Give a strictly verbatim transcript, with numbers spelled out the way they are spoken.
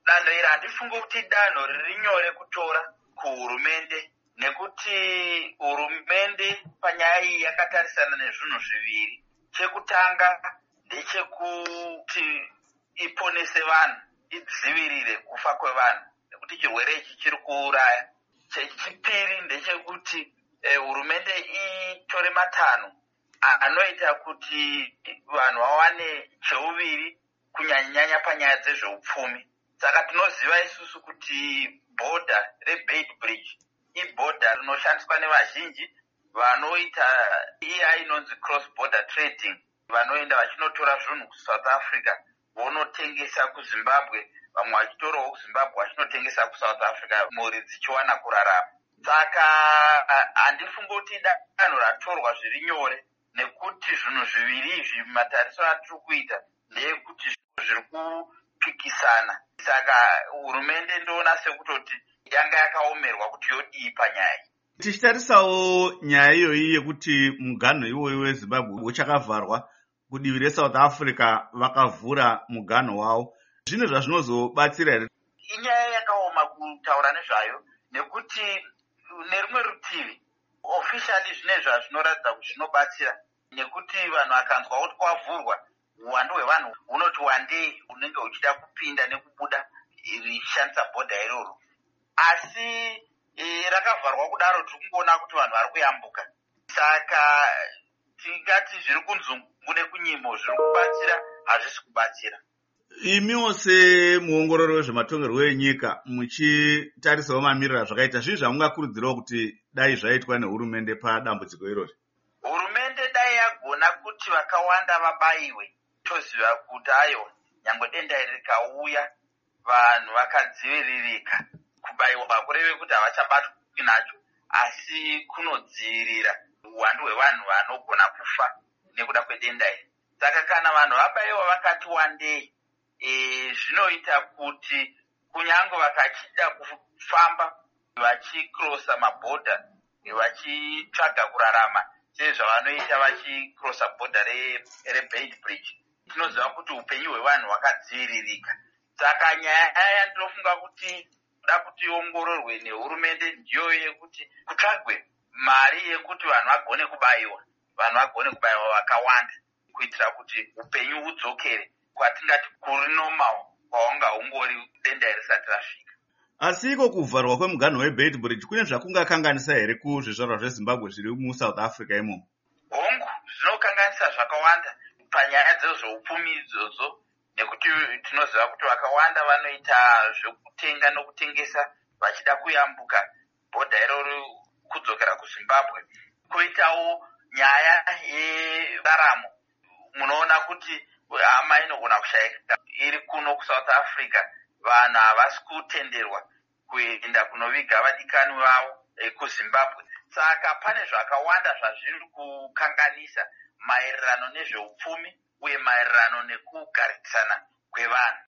Danho iri handifungi kuti danho riri nyore kutora kuhurumende, nekuti hurumende panyaya iyi yakatarisana nezvinhu zviviri. Chekutanga ndechekuti iponese vanhu, idzivirire kufa kwevanhu, nekuti chirwere ichi chiri kuuraya. Chechipiri ndechekuti eh, hurumende itore matanho anoita kuti vanhu vawane cheuviri kunyanya panyaya dzezveupfumi. Saka tinoziva isusu kuti bhodha reBeitbridge ibhodha rinoshandiswa nevazhinji vanoita iya inonzi cross border trading, vanoenda vachinotora zvinhu kuSouth Africa vonotengesa kuZimbabwe, vamwe vachitorawo kuZimbabwe vachinotengesa kuSouth Africa, mhuri dzichiwana kurarama. Saka handifungi kuti danho ratorwa zviri nyore, nekuti zvinhu zviviri izvi matariso atiri kuita ndeyekuti zviri kupikisana. Saka hurumende ndoona sekutoti yanga yakaomerwa kuti yodii panyaya. Tichitarisawo nyaya iyoyi yekuti muganho iwoyi weZimbabwe uchakavharwa, kudivi reSouth Africa vakavhura muganho wavo, zvine zvazvinozobatsira here? Inyaya yakaoma kutaura nezvayo, nekuti nerimwe rutivi officially zvine zvazvinoratidza kuti zvinobatsira, nekuti vanhu vakanzwa kuti kwavhurwa, uwandu hwevanhu hunoti wandei unenge uchida kupinda nekubuda richishandisa bhodha iroro. Asi e, rakavharwa kudaro tiri kungoona kuti vanhu vari kuyambuka. Saka tingati zviri kunzungu nekunyimo zviri kubatsira, hazvisi kubatsira. Imiwo semuongorori wezvematongerwo enyika muchitarisawo mamiriro azvakaita, zvii zvamungakurudzirawo kuti dai zvaitwa nehurumende padambudziko irori? Hurumende dai yagona kuti vakawanda vabayiwe, toziva kuti ayo nyangwe denda iri rikauya vanhu vakadziviririka. Kubayiwa kureve kuti havachabatwi nacho, asi kunodzivirira uwandu hwevanhu vanogona kufa nekuda kwedenda iri. Saka kana vanhu vabayiwa vakati wandei, e, zvinoita kuti kunyange vakachida kufamba vachikrosa mabhodha vachitsvaga kurarama sezvavanoita vachikrosa bhodha reBeitbridge, tinoziva kuti upenyu hwevanhu hwakadziviririka. Saka nyaya yandinofunga kuti kuda kuti iongororwe nehurumende ndiyo yekuti kutsvagwe mari yekuti vanhu vagone kubayiwa, vanhu vagone kubayiwa vakawanda, kuitira kuti upenyu hudzokere kwatingati kuri normal kwahunga hungori denda risati rasvika. Asi iko kuvharwa kwemuganho weBeitbridge kune zvakungakanganisa here kuzvizvarwa zveZimbabwe zviri muSouth Africa imomo? Hongu, zvinokanganisa zvakawanda panyaya dzezveupfumi idzodzo, nekuti tinoziva kuti vakawanda vanoita zvekutenga nokutengesa vachida kuyambuka bhodha iroro kudzokera kuZimbabwe. Koitawo nyaya yeraramo, munoona kuti hama inogona kushayika iri kuno kuSouth Africa, vanhu havasi kutenderwa kuenda kunoviga vadikani vavo kuZimbabwe. Saka pane zvakawanda zvazviri kukanganisa maererano nezveupfumi uye maererano nekugarisana kwevanhu.